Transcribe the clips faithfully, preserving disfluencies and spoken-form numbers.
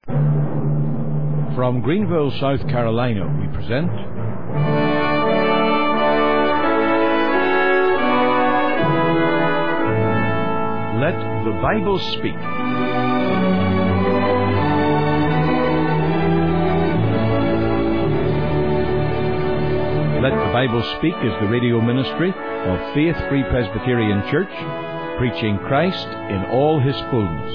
From Greenville, South Carolina, we present Let the Bible Speak. Let the Bible Speak is the radio ministry of Faith Free Presbyterian Church, preaching Christ in all His fullness.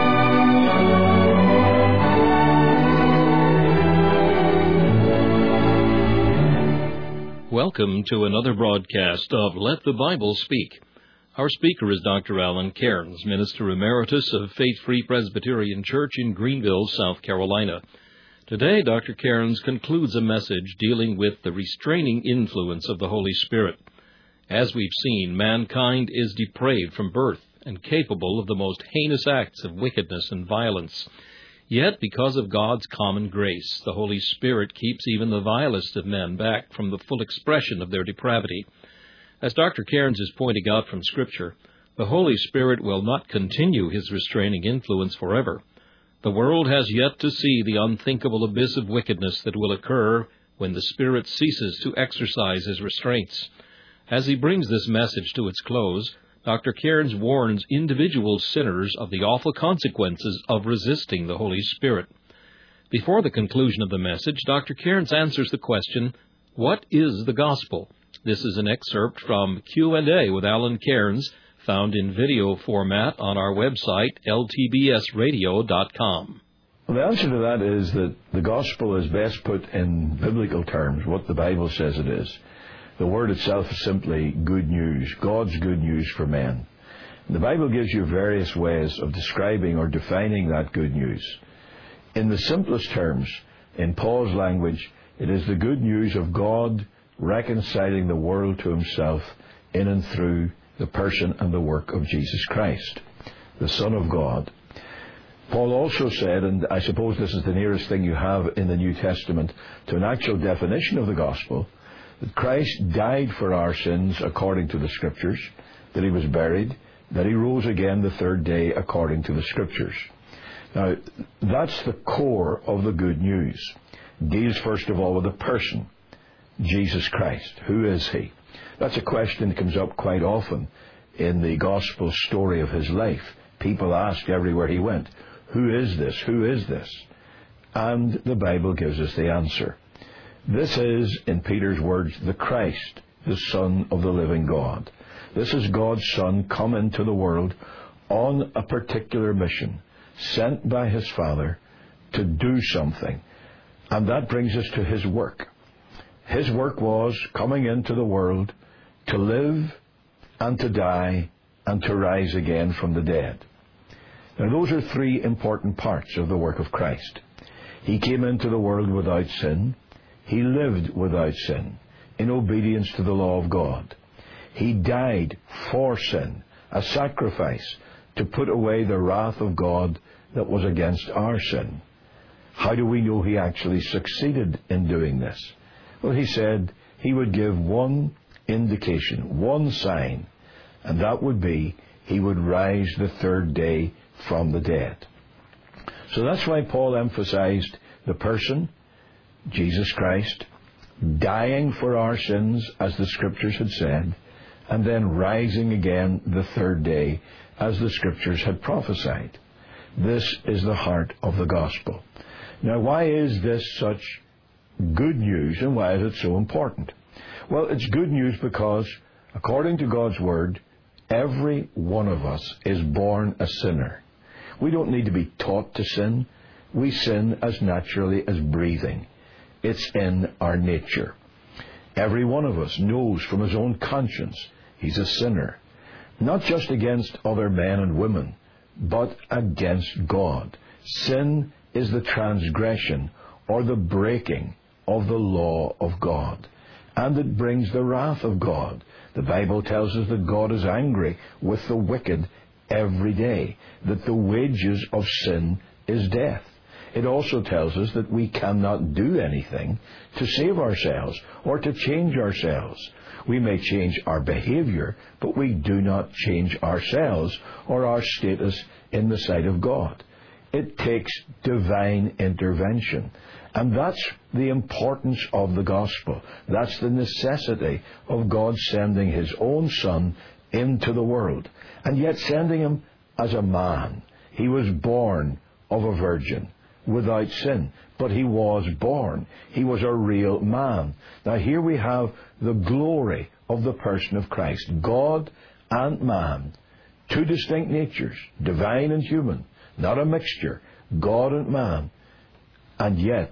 Welcome to another broadcast of Let the Bible Speak. Our speaker is Doctor Alan Cairns, Minister Emeritus of Faith Free Presbyterian Church in Greenville, South Carolina. Today, Doctor Cairns concludes a message dealing with the restraining influence of the Holy Spirit. As we've seen, mankind is depraved from birth and capable of the most heinous acts of wickedness and violence. Yet, because of God's common grace, the Holy Spirit keeps even the vilest of men back from the full expression of their depravity. As Doctor Cairns is pointing out from Scripture, the Holy Spirit will not continue His restraining influence forever. The world has yet to see the unthinkable abyss of wickedness that will occur when the Spirit ceases to exercise His restraints. As he brings this message to its close, Doctor Cairns warns individual sinners of the awful consequences of resisting the Holy Spirit. Before the conclusion of the message, Doctor Cairns answers the question, what is the gospel? This is an excerpt from Q and A with Alan Cairns, found in video format on our website, L T B S radio dot com. Well, the answer to that is that the gospel is best put in biblical terms, what the Bible says it is. The word itself is simply good news, God's good news for men. The Bible gives you various ways of describing or defining that good news. In the simplest terms, in Paul's language, it is the good news of God reconciling the world to Himself in and through the person and the work of Jesus Christ, the Son of God. Paul also said, and I suppose this is the nearest thing you have in the New Testament to an actual definition of the gospel, that Christ died for our sins according to the Scriptures, that He was buried, that He rose again the third day according to the Scriptures. Now, that's the core of the good news. It deals first of all with the person, Jesus Christ. Who is He? That's a question that comes up quite often in the gospel story of His life. People ask everywhere He went, who is this? Who is this? And the Bible gives us the answer. This is, in Peter's words, the Christ, the Son of the living God. This is God's Son come into the world on a particular mission, sent by His Father to do something. And that brings us to His work. His work was coming into the world to live and to die and to rise again from the dead. Now, those are three important parts of the work of Christ. He came into the world without sin. He lived without sin, in obedience to the law of God. He died for sin, a sacrifice to put away the wrath of God that was against our sin. How do we know He actually succeeded in doing this? Well, He said He would give one indication, one sign, and that would be He would rise the third day from the dead. So that's why Paul emphasized the person, Jesus Christ, dying for our sins, as the Scriptures had said, and then rising again the third day, as the Scriptures had prophesied. This is the heart of the gospel. Now, why is this such good news, and why is it so important? Well, it's good news because, according to God's Word, every one of us is born a sinner. We don't need to be taught to sin. We sin as naturally as breathing. It's in our nature. Every one of us knows from his own conscience he's a sinner, not just against other men and women, but against God. Sin is the transgression or the breaking of the law of God, and it brings the wrath of God. The Bible tells us that God is angry with the wicked every day, that the wages of sin is death. It also tells us that we cannot do anything to save ourselves or to change ourselves. We may change our behavior, but we do not change ourselves or our status in the sight of God. It takes divine intervention. And that's the importance of the gospel. That's the necessity of God sending His own Son into the world. And yet sending Him as a man. He was born of a virgin, without sin. But He was born. He was a real man. Now here we have the glory of the person of Christ. God and man. Two distinct natures, divine and human. Not a mixture. God and man. And yet,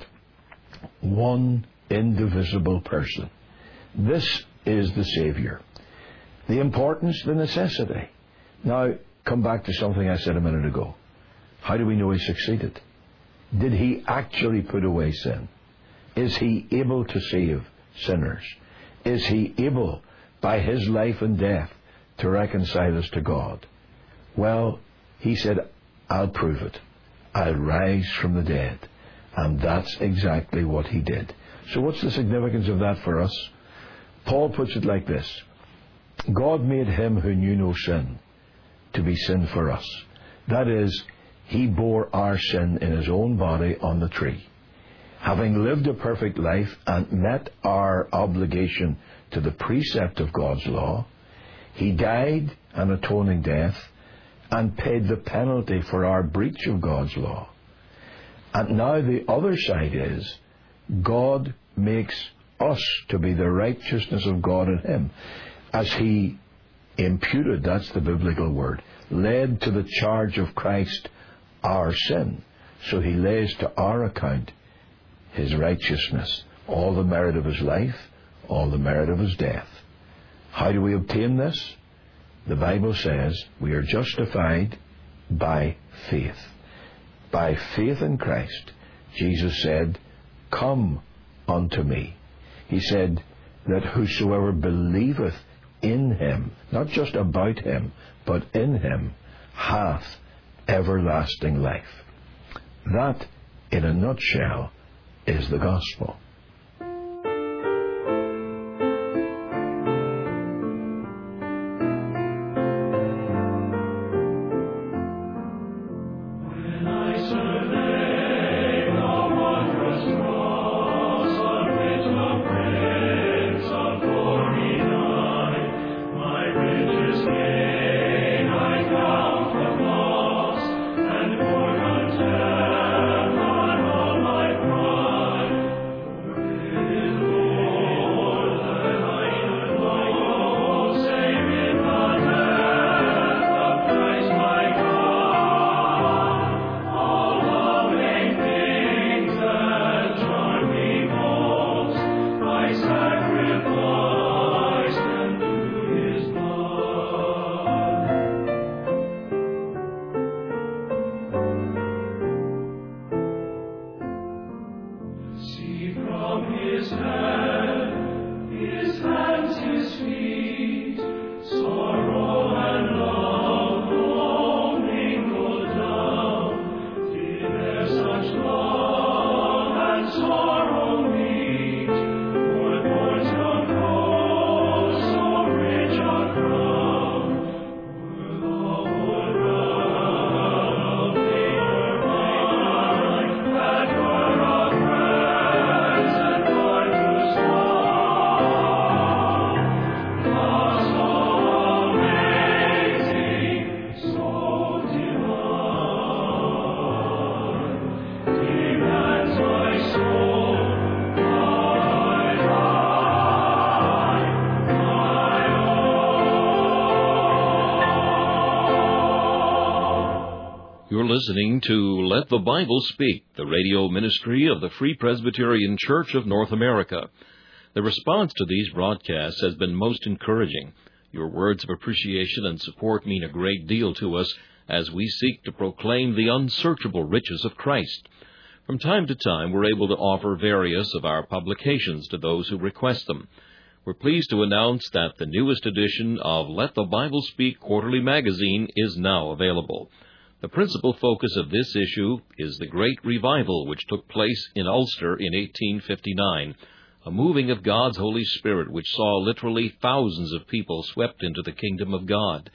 one indivisible person. This is the Saviour. The importance, the necessity. Now, come back to something I said a minute ago. How do we know He succeeded? Did He actually put away sin? Is He able to save sinners? Is He able, by His life and death, to reconcile us to God? Well, He said, I'll prove it. I'll rise from the dead. And that's exactly what He did. So what's the significance of that for us? Paul puts it like this. God made Him who knew no sin to be sin for us. That is, He bore our sin in His own body on the tree. Having lived a perfect life and met our obligation to the precept of God's law, He died an atoning death and paid the penalty for our breach of God's law. And now the other side is, God makes us to be the righteousness of God in Him. As He imputed, that's the biblical word, led to the charge of Christ our sin. So He lays to our account His righteousness, all the merit of His life, all the merit of His death. How do we obtain this? The Bible says we are justified by faith. By faith in Christ. Jesus said, come unto me. He said that whosoever believeth in Him, not just about Him, but in Him, hath everlasting life. That, in a nutshell, is the gospel. You're listening to Let the Bible Speak, the radio ministry of the Free Presbyterian Church of North America. The response to these broadcasts has been most encouraging. Your words of appreciation and support mean a great deal to us as we seek to proclaim the unsearchable riches of Christ. From time to time, we're able to offer various of our publications to those who request them. We're pleased to announce that the newest edition of Let the Bible Speak Quarterly Magazine is now available. The principal focus of this issue is the great revival which took place in Ulster in eighteen fifty-nine, a moving of God's Holy Spirit which saw literally thousands of people swept into the kingdom of God.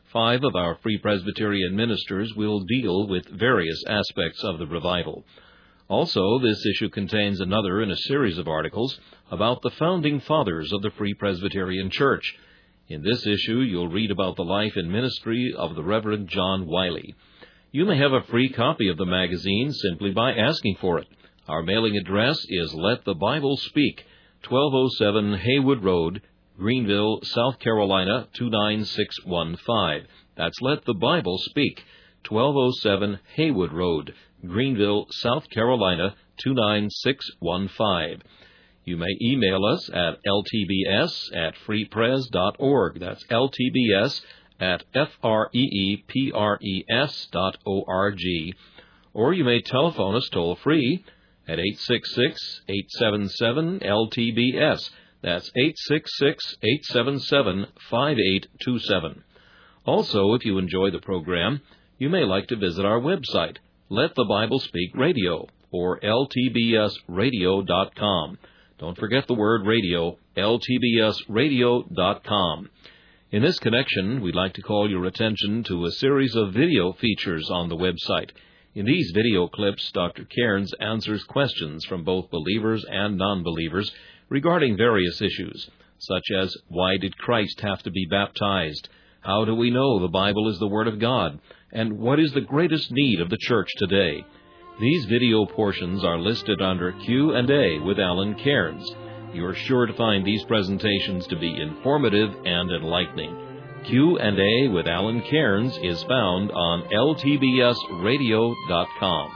Five of our Free Presbyterian ministers will deal with various aspects of the revival. Also, this issue contains another in a series of articles about the founding fathers of the Free Presbyterian Church. In this issue, you'll read about the life and ministry of the Reverend John Wiley. You may have a free copy of the magazine simply by asking for it. Our mailing address is Let the Bible Speak, twelve oh seven Haywood Road, Greenville, South Carolina, two nine six one five. That's Let the Bible Speak, twelve oh seven Haywood Road, Greenville, South Carolina, two nine six one five. You may email us at l t b s at free pres dot org. That's l t b s at f r e e p r e s dot o r g. Or you may telephone us toll-free at eight six six, eight seven seven, L T B S. That's eight six six, eight seven seven, five eight two seven. Also, if you enjoy the program, you may like to visit our website, Let the Bible Speak Radio, or l t b s radio dot com. Don't forget the word radio, l t b s radio dot com. In this connection, we'd like to call your attention to a series of video features on the website. In these video clips, Doctor Cairns answers questions from both believers and non-believers regarding various issues, such as why did Christ have to be baptized? How do we know the Bible is the Word of God? And what is the greatest need of the church today? These video portions are listed under Q and A with Alan Cairns. You are sure to find these presentations to be informative and enlightening. Q and A with Alan Cairns is found on l t b s radio dot com.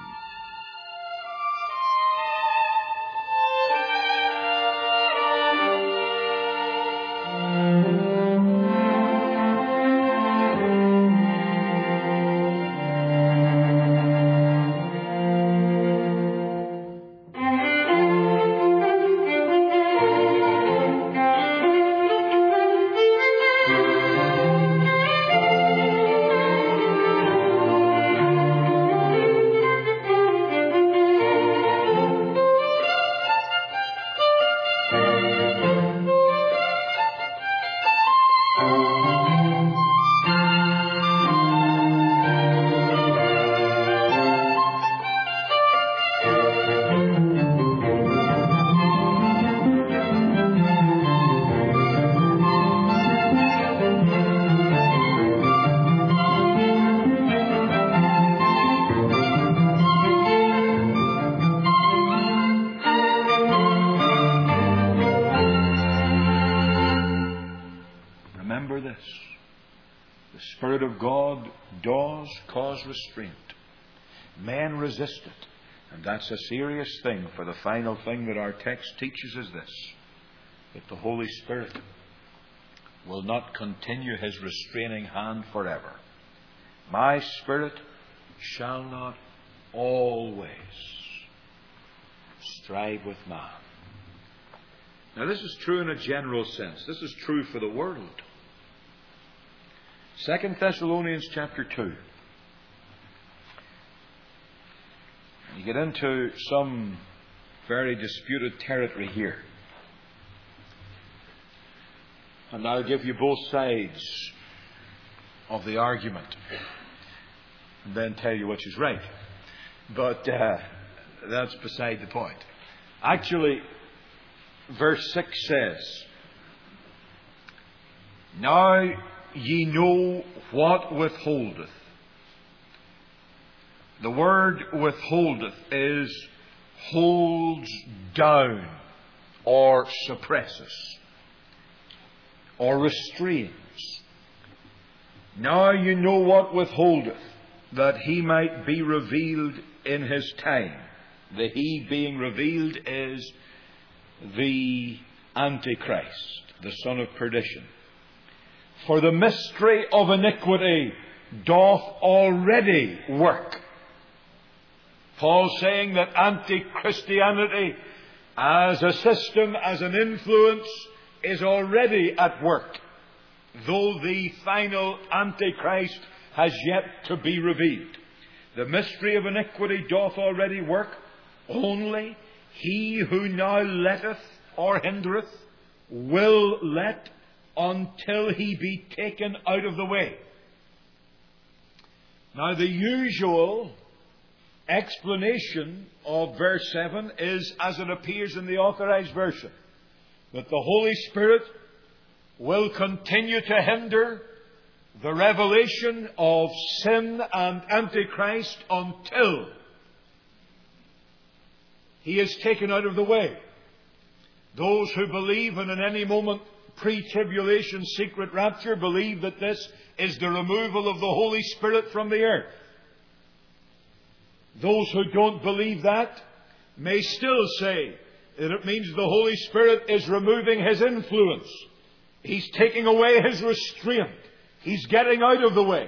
Restraint. Men resist it. And that's a serious thing, for the final thing that our text teaches is this: that the Holy Spirit will not continue His restraining hand forever. My spirit shall not always strive with man. Now this is true in a general sense. This is true for the world. Second Thessalonians chapter two. You get into some very disputed territory here. And I'll give you both sides of the argument and then tell you which is right. But uh, that's beside the point. Actually, verse six says, "Now ye know what withholdeth." The word withholdeth is holds down or suppresses or restrains. Now you know what withholdeth, that He might be revealed in His time. The He being revealed is the Antichrist, the son of perdition. For the mystery of iniquity doth already work. Paul's saying that anti-Christianity as a system, as an influence, is already at work, though the final Antichrist has yet to be revealed. The mystery of iniquity doth already work, only he who now letteth or hindereth will let until he be taken out of the way. Now, the usual explanation of verse seven is as it appears in the Authorized Version, that the Holy Spirit will continue to hinder the revelation of sin and Antichrist until He is taken out of the way. Those who believe in an any moment pre-tribulation secret rapture believe that this is the removal of the Holy Spirit from the earth. Those who don't believe that may still say that it means the Holy Spirit is removing His influence. He's taking away His restraint. He's getting out of the way.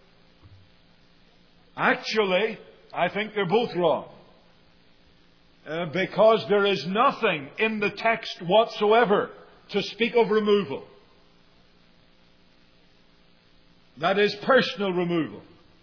Actually, I think they're both wrong. Uh, because there is nothing in the text whatsoever to speak of removal. That is personal removal.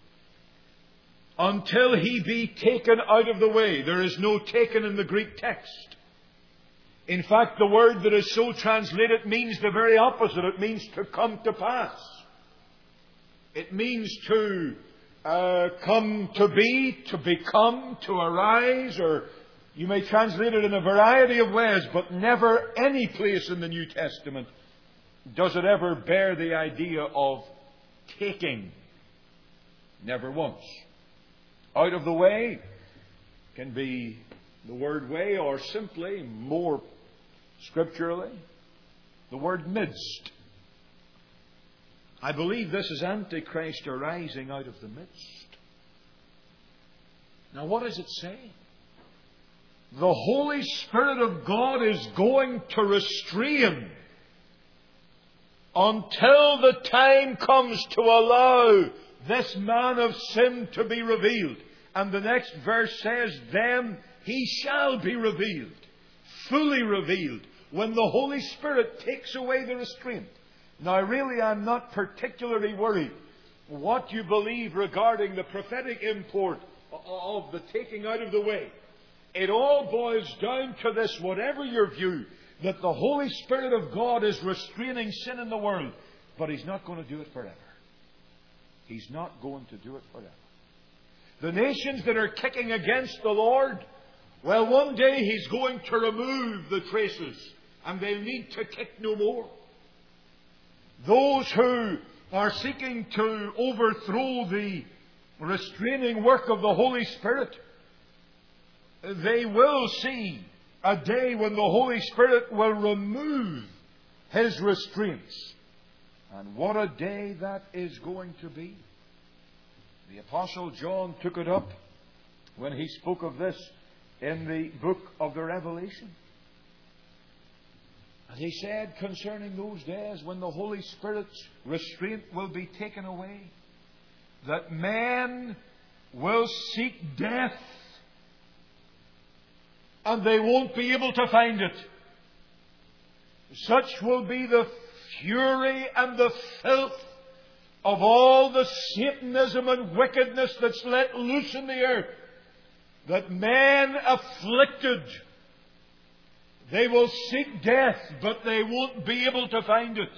Until He be taken out of the way. There is no taken in the Greek text. In fact, the word that is so translated means the very opposite. It means to come to pass. It means to uh, come to be, to become, to arise, or you may translate it in a variety of ways, but never any place in the New Testament does it ever bear the idea of taking. Never once. Out of the way can be the word way, or simply, more scripturally, the word midst. I believe this is Antichrist arising out of the midst. Now, what does it say? The Holy Spirit of God is going to restrain until the time comes to allow this man of sin to be revealed. And the next verse says, then He shall be revealed, fully revealed, when the Holy Spirit takes away the restraint. Now, really, I'm not particularly worried what you believe regarding the prophetic import of the taking out of the way. It all boils down to this, whatever your view, that the Holy Spirit of God is restraining sin in the world, but He's not going to do it forever. He's not going to do it forever. The nations that are kicking against the Lord, well, one day He's going to remove the traces, and they'll need to kick no more. Those who are seeking to overthrow the restraining work of the Holy Spirit, they will see a day when the Holy Spirit will remove His restraints. And what a day that is going to be. The Apostle John took it up when he spoke of this in the book of the Revelation. And he said concerning those days when the Holy Spirit's restraint will be taken away, that men will seek death and they won't be able to find it. Such will be the fury and the filth of all the Satanism and wickedness that's let loose in the earth, that men afflicted, they will seek death, but they won't be able to find it.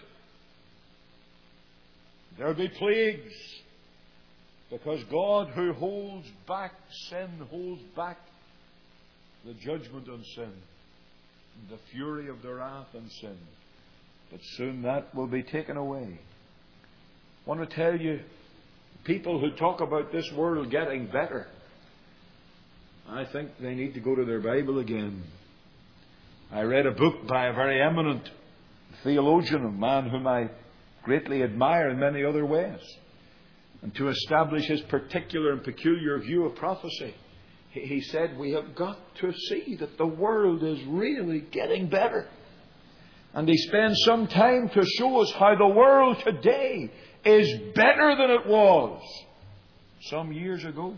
There'll be plagues, because God, who holds back sin, holds back the judgment on sin, the fury of the wrath on sin. But soon that will be taken away. I want to tell you, people who talk about this world getting better, I think they need to go to their Bible again. I read a book by a very eminent theologian, a man whom I greatly admire in many other ways. And to establish his particular and peculiar view of prophecy, he said, we have got to see that the world is really getting better. And he spends some time to show us how the world today is better than it was some years ago.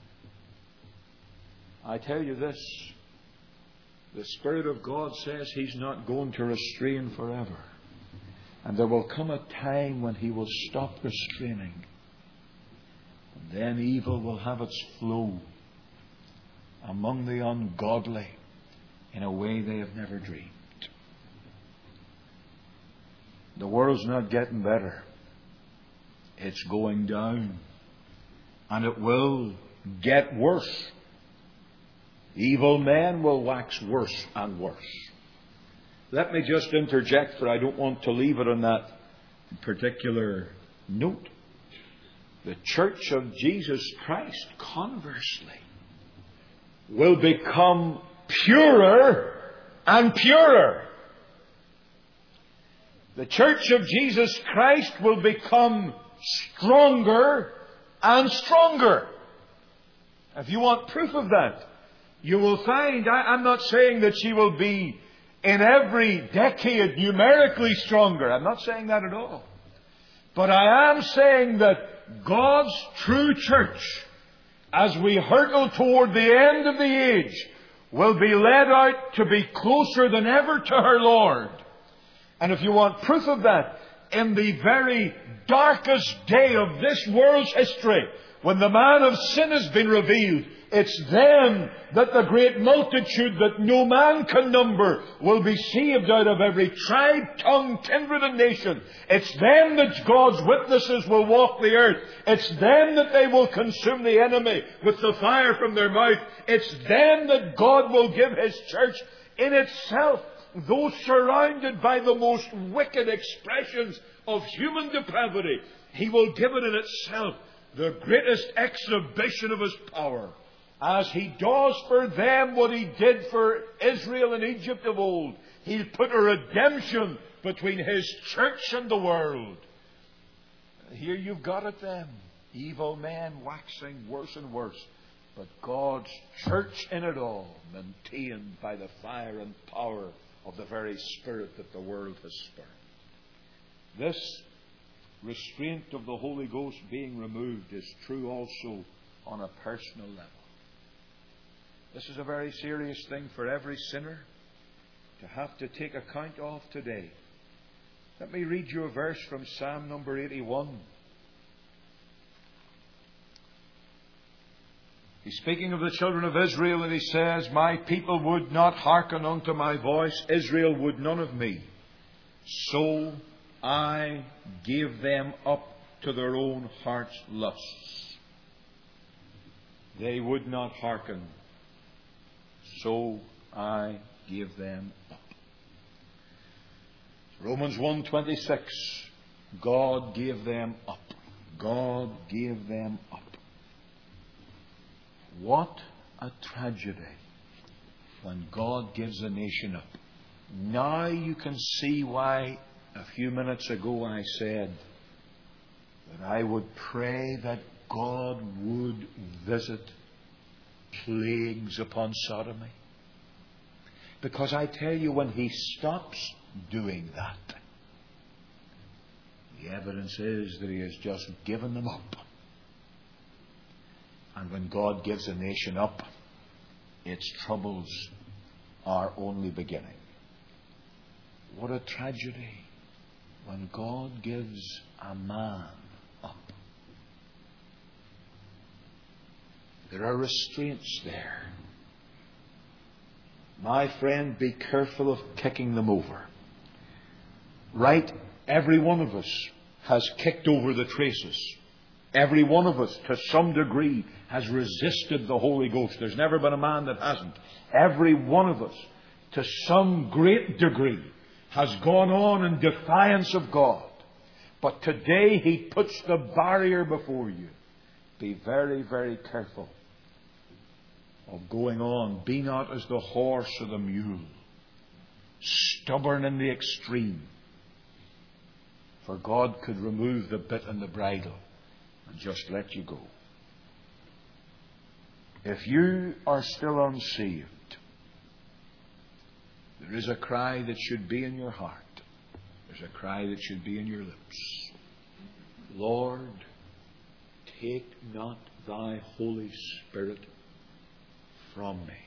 I tell you this, the Spirit of God says He's not going to restrain forever. And there will come a time when He will stop restraining. And then evil will have its flow among the ungodly in a way they have never dreamed. The world's not getting better. It's going down. And it will get worse. Evil men will wax worse and worse. Let me just interject, for I don't want to leave it on that particular note. The Church of Jesus Christ, conversely, will become purer and purer. The Church of Jesus Christ will become stronger and stronger. If you want proof of that, you will find, I, I'm not saying that she will be in every decade numerically stronger. I'm not saying that at all. But I am saying that God's true church, as we hurtle toward the end of the age, will be led out to be closer than ever to her Lord. And if you want proof of that, in the very darkest day of this world's history, when the man of sin has been revealed, it's then that the great multitude that no man can number will be saved out of every tribe, tongue, kindred and nation. It's then that God's witnesses will walk the earth. It's then that they will consume the enemy with the fire from their mouth. It's then that God will give His church in itself, though surrounded by the most wicked expressions of human depravity, He will give it in itself the greatest exhibition of His power. As He does for them what He did for Israel and Egypt of old, He'll put a redemption between His church and the world. Here you've got it then. Evil men waxing worse and worse, but God's church in it all, maintained by the fire and power of the very Spirit that the world has spurned. This restraint of the Holy Ghost being removed is true also on a personal level. This is a very serious thing for every sinner to have to take account of today. Let me read you a verse from Psalm number eighty-one. He's speaking of the children of Israel, and he says, "My people would not hearken unto my voice, Israel would none of me. So I gave them up to their own heart's lusts." They would not hearken. So I gave them up. Romans one twenty-six. God gave them up. God gave them up. What a tragedy when God gives a nation up. Now you can see why a few minutes ago I said that I would pray that God would visit plagues upon sodomy. Because I tell you, when He stops doing that, the evidence is that He has just given them up. And when God gives a nation up, its troubles are only beginning. What a tragedy when God gives a man up. There are restraints there. My friend, be careful of kicking them over. Right? Every one of us has kicked over the traces. Every one of us, to some degree, has resisted the Holy Ghost. There's never been a man that hasn't. Every one of us, to some great degree, has gone on in defiance of God. But today He puts the barrier before you. Be very, very careful of going on. Be not as the horse or the mule, stubborn in the extreme. For God could remove the bit and the bridle and just let you go. If you are still unsaved, there is a cry that should be in your heart. There's a cry that should be in your lips. Lord, take not Thy Holy Spirit from me.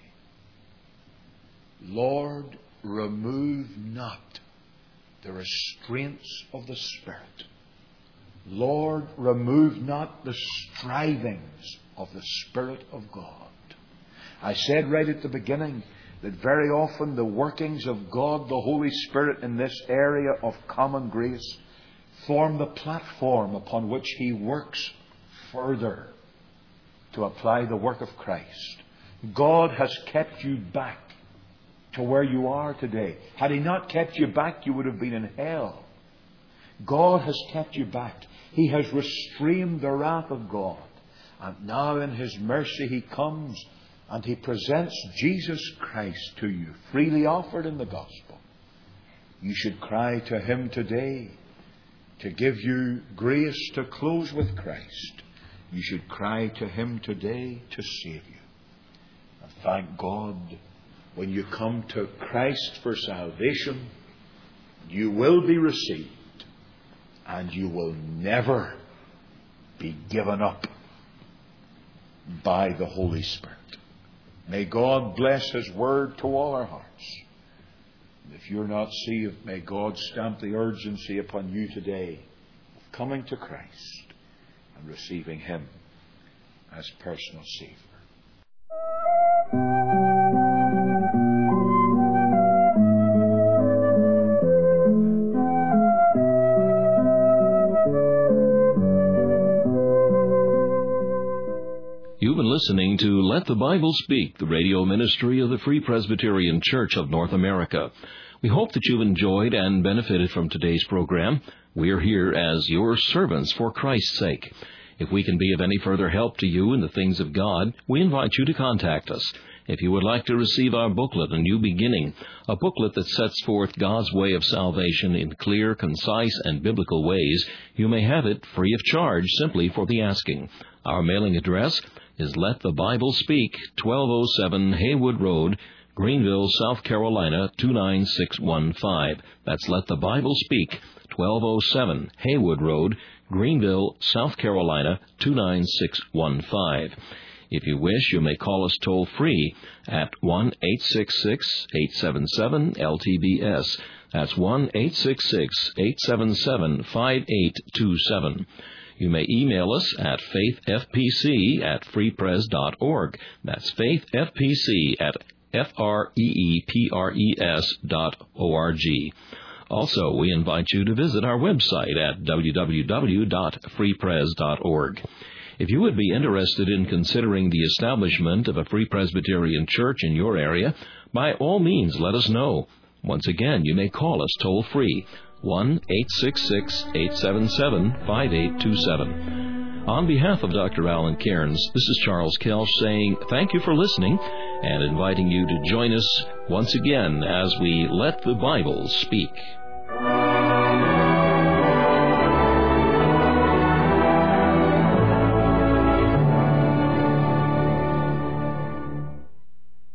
Lord, remove not the restraints of the Spirit. Lord, remove not the strivings of the Spirit of God. I said right at the beginning that very often the workings of God, the Holy Spirit, in this area of common grace form the platform upon which He works further to apply the work of Christ. God has kept you back to where you are today. Had He not kept you back, you would have been in hell. God has kept you back. He has restrained the wrath of God. And now in His mercy He comes and He presents Jesus Christ to you, freely offered in the gospel. You should cry to Him today to give you grace to close with Christ. You should cry to Him today to save you. And thank God, when you come to Christ for salvation, you will be received and you will never be given up by the Holy Spirit. May God bless His word to all our hearts. If you're not saved, may God stamp the urgency upon you today of coming to Christ and receiving Him as personal Savior. You've been listening to Let the Bible Speak, the radio ministry of the Free Presbyterian Church of North America. We hope that you've enjoyed and benefited from today's program. We are here as your servants for Christ's sake. If we can be of any further help to you in the things of God, we invite you to contact us. If you would like to receive our booklet, A New Beginning, a booklet that sets forth God's way of salvation in clear, concise, and biblical ways, you may have it free of charge simply for the asking. Our mailing address is Let the Bible Speak, twelve oh seven Haywood Road, Greenville, South Carolina, two nine six one five. That's Let the Bible Speak, twelve oh seven Haywood Road, Greenville, South Carolina, two nine six one five. If you wish, you may call us toll-free at one eight six six, eight seven seven, L T B S. That's one eight six six, eight seven seven, five eight two seven. You may email us at faithfpc at freepres dot org. That's faithfpc at F R E E P R E S dot O R G. Also, we invite you to visit our website at w w w dot freepres dot org. If you would be interested in considering the establishment of a Free Presbyterian Church in your area, by all means let us know. Once again, you may call us toll-free, one eight six six, eight seven seven, five eight two seven. On behalf of Doctor Alan Cairns, this is Charles Kelch saying thank you for listening and inviting you to join us once again as we let the Bible speak.